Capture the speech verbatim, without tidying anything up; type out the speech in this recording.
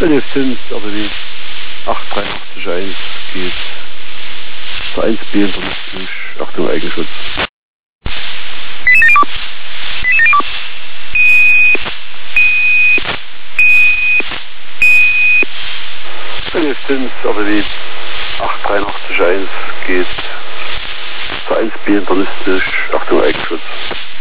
N F fünf, aber die acht drei acht eins geht zur eins B und Achtung, Eigenschutz. N F fünf, aber die acht drei acht eins geht zur eins B und Achtung, Eigenschutz.